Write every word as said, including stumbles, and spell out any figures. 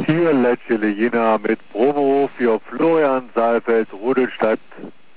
Hier Lecce Jena mit Promo für Florian Saalfeld, Rudolstadt.